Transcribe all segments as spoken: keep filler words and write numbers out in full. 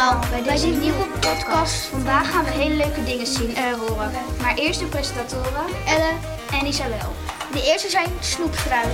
Welkom bij deze nieuwe podcast. Vandaag gaan we hele leuke dingen zien en horen. Maar eerst de presentatoren Elle en Isabel. De eerste zijn Snoepfruit.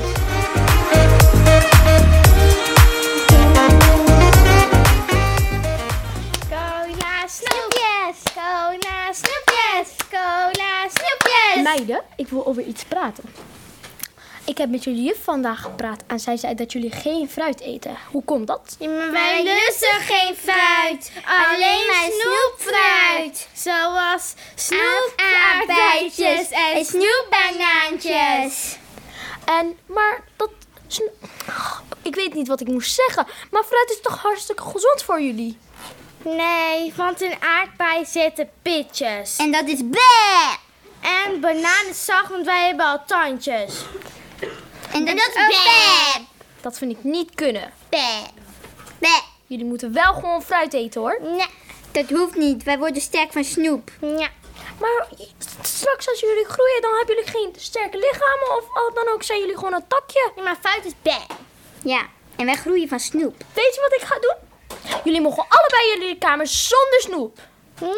Cola snoepjes, cola snoepjes, cola snoepjes. Meiden, ik wil over iets praten. Ik heb met jullie juf vandaag gepraat en zij zei dat jullie geen fruit eten. Hoe komt dat? Ja, maar wij lusten geen fruit, alleen maar snoepfruit. Zoals snoepaardbeidjes en snoepbanaantjes. En, maar dat... sno- Ik weet niet wat ik moest zeggen, maar fruit is toch hartstikke gezond voor jullie? Nee, want in aardbei zitten pitjes. En dat is bleh! En banaan is zacht, want wij hebben al tandjes. En dat, En dat is is bleh! Dat vind ik niet kunnen. Bleh! Bleh! Jullie moeten wel gewoon fruit eten hoor. Nee. Dat hoeft niet, wij worden sterk van snoep. Ja. Maar straks als jullie groeien, dan hebben jullie geen sterke lichamen of wat dan ook. Zijn jullie gewoon een takje. Ja, maar fruit is bleh. Ja, en wij groeien van snoep. Weet je wat ik ga doen? Jullie mogen allebei in jullie kamer zonder snoep. Nou.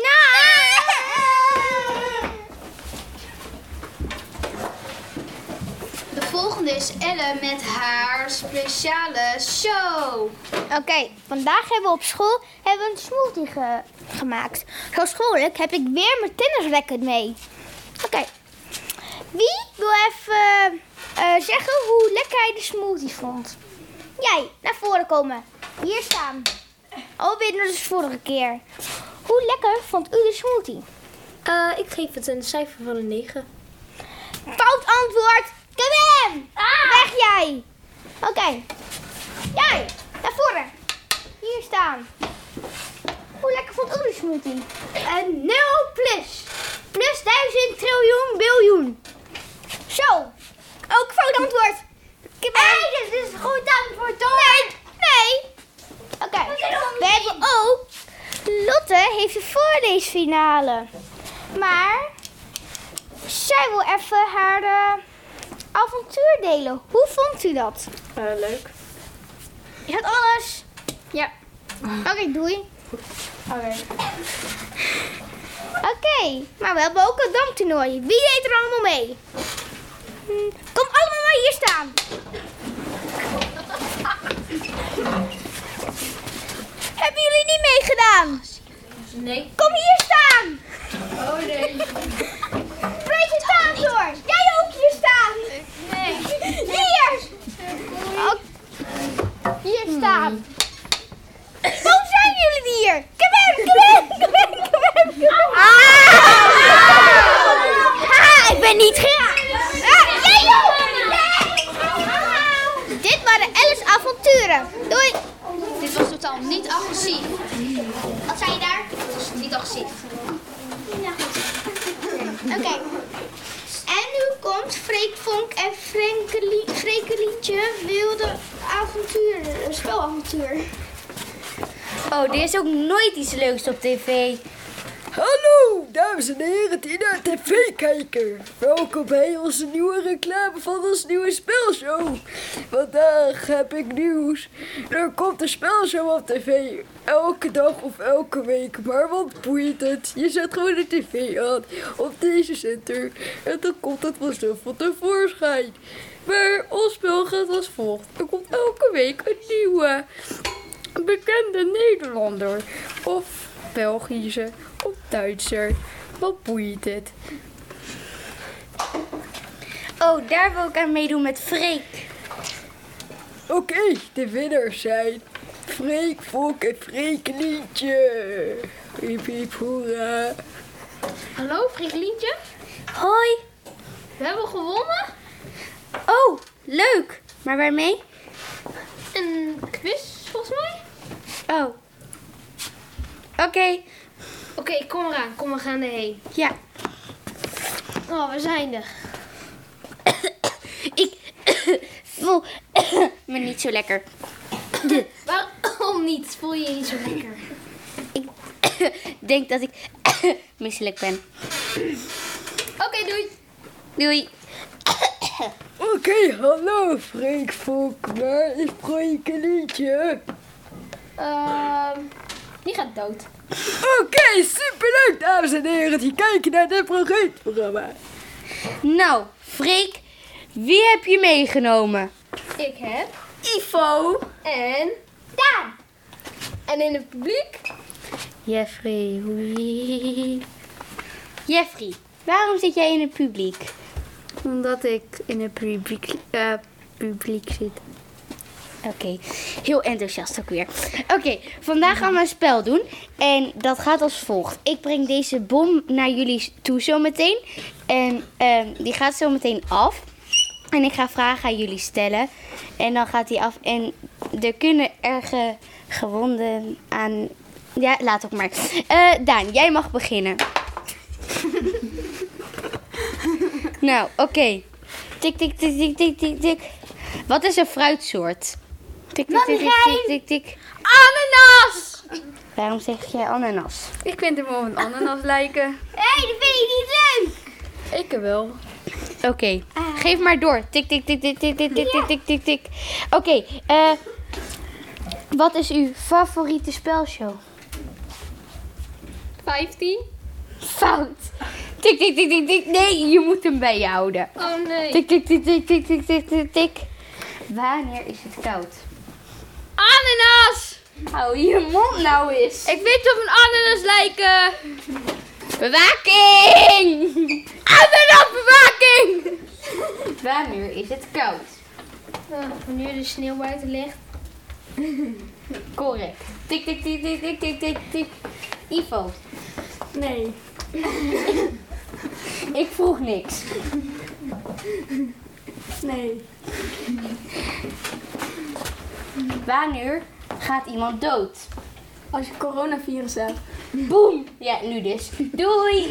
De volgende is Elle met haar speciale show. Oké, okay, vandaag hebben we op school hebben we een smoothie ge- gemaakt. Zo schoollijk heb ik weer mijn tennisracket mee. Oké, okay. Wie wil even uh, zeggen hoe lekker hij de smoothie vond? Jij, naar voren komen. Hier staan. Oh, weer net als de vorige keer. Hoe lekker vond u de smoothie? Uh, ik geef het een cijfer van een negen. Fout antwoord. Kabam! Ah! Weg jij. Oké. Okay. Jij, naar voren. Hier staan. Hoe lekker vond u de smoothie? Een nul plus. Plus duizend triljoen biljoen. Zo. Ook fout antwoord. Hey, dit is een goed antwoord toch? Nee. Nee. Oké. Okay. We hebben ook... Lotte heeft een voorleesfinale. Maar... zij wil even haar uh, avontuur delen. Hoe vond u dat? Uh, leuk. Is dat alles? Ja. Oké, okay, doei. Oké. Okay. Oké, okay, maar we hebben ook een damtoernooi. Wie deed er allemaal mee? Hm, kom allemaal maar hier staan. Hebben jullie niet meegedaan? Nee. Kom hier staan. Oh nee. Presentator, jij ook hier staan. Nee. Hier. Oh. Hier staan. Hmm. Waarom zijn jullie hier? Kom in, kom in, kom in, kom in, kom in. Ah! Ah, ik ben niet graag. Ah, jij ook. Nee. Dit waren Elle's avonturen. Doei. Dit was totaal niet agressief. Wat zei je daar? Dat was niet agressief. Oké. Okay. En nu komt Freek Vonk en Frenkeli- Frekelietje wilde avontuur, een spelavontuur. Oh, er is ook nooit iets leuks op tv. Hallo, dames en heren die naar tv kijken. Welkom bij onze nieuwe reclame van ons nieuwe spelshow. Vandaag heb ik nieuws. Er komt een spelshow op tv. Elke dag of elke week. Maar wat boeit het? Je zet gewoon de tv aan op deze zender. En dan komt het vanzelf van tevoorschijn. Maar ons spel gaat als volgt. Er komt elke week een nieuwe bekende Nederlander. Of Belgische of Duitser. Wat boeit het? Oh, daar wil ik aan meedoen met Freek. Oké, okay, de winnaars zijn Freek, Vonk en Frekelietje. Hiep hiep hoera. Hallo, Frekelietje. Hoi. We hebben gewonnen. Oh, leuk. Maar waarmee? Een quiz, volgens mij. Oh. Oké. Okay. Oké, okay, kom eraan. Kom, we gaan erheen. Ja. Oh, we zijn er. Ik voel me niet zo lekker. Waarom niet? Voel je je niet zo lekker? Ik denk dat ik misselijk ben. Oké, okay, doei. Doei. Oké, okay, hallo Freek, Vonk. Waar is Frekelietje? Ehm... Uh, Die gaat dood. Oké, superleuk dames en heren die kijken naar dit programma. Nou, Freek, wie heb je meegenomen? Ik heb Ivo. en Daan. En in het publiek? Jeffrey. Oei. Jeffrey, waarom zit jij in het publiek? Omdat ik in het publiek, uh, publiek zit. Oké, okay. Heel enthousiast ook weer. Oké, okay, vandaag gaan we een spel doen. En dat gaat als volgt. Ik breng deze bom naar jullie toe zometeen. En uh, die gaat zometeen af. En ik ga vragen aan jullie stellen. En dan gaat die af. En er kunnen erge gewonden aan... Ja, laat ook maar. Uh, Daan, jij mag beginnen. Nou, oké. Okay. Tik, tik, tik, tik, tik, tik, tik. Wat is een fruitsoort? Tik, tik, tik, tik, tik, tik, tik. Ananas! Waarom zeg jij ananas? Ik vind hem op een ananas lijken. Hé, hey, dat vind ik niet leuk. Ik wel. Oké, okay. ah. Geef maar door. Tik, tik, tik, tik, tik, tik, tik, tik, tik, tik, tik. Oké, okay, uh, wat is uw favoriete spelshow? vijftien. Fout. Tik, tik, tik, tik, tik. Nee, je moet hem bijhouden. Oh nee. Tik, tik, tik, tik, tik, tik, tik, tik, tik. Wanneer is het koud? Ananas! Hou je mond nou eens. Ik vind het op een ananas lijken. Bewaking! Ananasbewaking! Wanneer is het koud? Uh, wanneer de sneeuw buiten ligt. Correct. Tik, tik, tik, tik, tik, tik, tik, tik. Ivo. Nee. Ik vroeg niks. Nee. Wanneer gaat iemand dood? Als je coronavirus hebt. Boom! Ja, nu dus. Doei!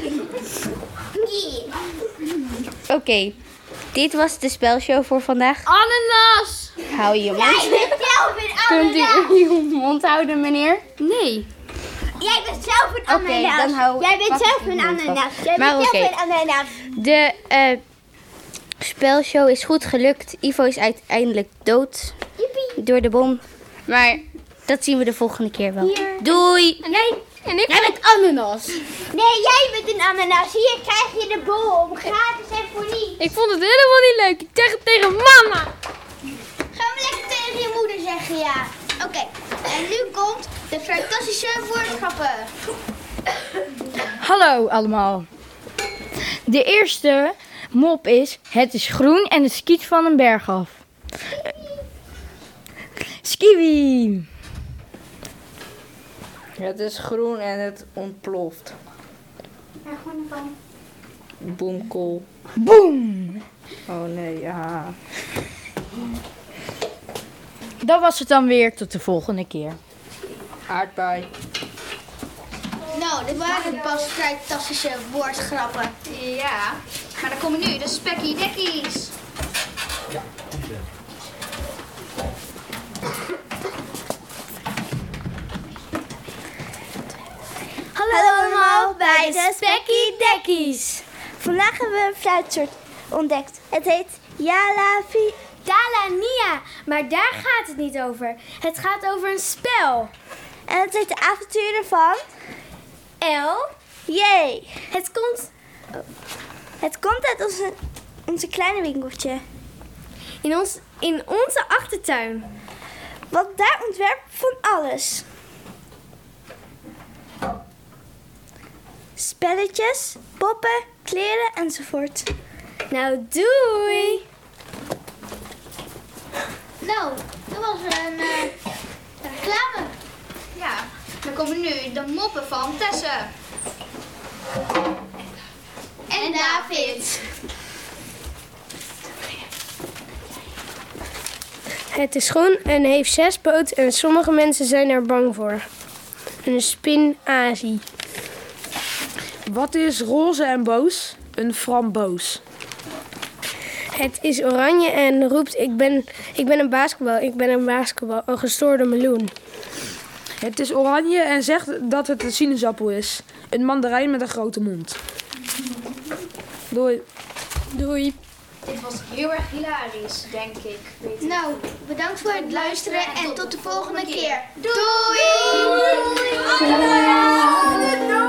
Oké, okay. Dit was de spelshow voor vandaag. Ananas! Hou je mond. Jij bent zelf een Kunt ananas. u uw mond houden, meneer? Nee. Jij bent zelf een Oké, ananas. dan hou Jij bent pak zelf ik een uw mond ananas. vast. Jij Maar bent oké. zelf een ananas. De uh, spelshow is goed gelukt. Ivo is uiteindelijk dood. Jippie. Door de bom. Maar dat zien we de volgende keer wel. Hier. Doei! En nee, en ik Jij bent ananas. Nee, jij bent een ananas. Hier krijg je de bom. Gratis en voor niets. Ik vond het helemaal niet leuk. Ik zeg het tegen mama. Ga maar lekker tegen je moeder zeggen, ja. Oké, okay. En nu komt de fantastische woordschappen. Hallo allemaal. De eerste mop is: het is groen en het skiet van een berg af. Skiwi. Het is groen en het ontploft. Ja, gewoon van. Boomkool. Boom. Oh nee, ja. Dat was het dan weer. Tot de volgende keer. Aardbei. Nou, dit waren pas fantastische woordgrappen. Ja. Maar dan komen nu de spekkie dekkies. Hallo allemaal bij de Spekkie Dekkies. Vandaag hebben we een fluitsoort ontdekt. Het heet Jalafi. Dalania. Maar daar gaat het niet over. Het gaat over een spel. En het heet de avonturen van L. J. Het komt Het komt uit onze, onze kleine winkeltje. in, ons, in onze achtertuin. Want daar ontwerpen van alles. Spelletjes, poppen, kleren enzovoort. Nou, doei. Nou, dat was een uh, reclame. Ja. Dan komen nu de moppen van Tesse. En David. Het is groen en heeft zes poten en sommige mensen zijn er bang voor. Een spinazie. Wat is roze en boos? Een framboos. Het is oranje en roept ik ben, ik ben een basketbal, ik ben een basketbal, een gestoorde meloen. Het is oranje en zegt dat het een sinaasappel is. Een mandarijn met een grote mond. Doei. Doei. Dit was heel erg hilarisch, denk ik. Weet ik. Nou, bedankt voor het luisteren en tot de volgende keer. Doei! Doei! Doei!